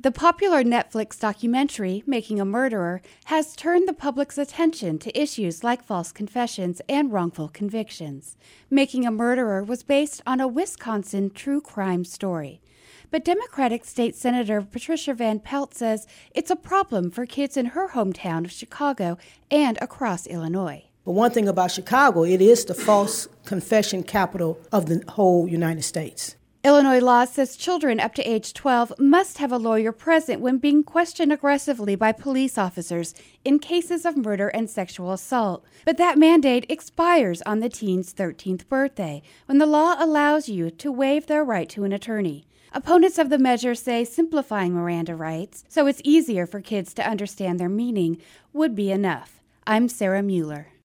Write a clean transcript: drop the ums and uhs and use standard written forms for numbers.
The popular Netflix documentary, Making a Murderer, has turned the public's attention to issues like false confessions and wrongful convictions. Making a Murderer was based on a Wisconsin true crime story. But Democratic State Senator Patricia Van Pelt says it's a problem for kids in her hometown of Chicago and across Illinois. But one thing about Chicago, it is the false confession capital of the whole United States. Illinois law says children up to age 12 must have a lawyer present when being questioned aggressively by police officers in cases of murder and sexual assault. But that mandate expires on the teen's 13th birthday, when the law allows you to waive their right to an attorney. Opponents of the measure say simplifying Miranda rights, so it's easier for kids to understand their meaning, would be enough. I'm Sarah Mueller.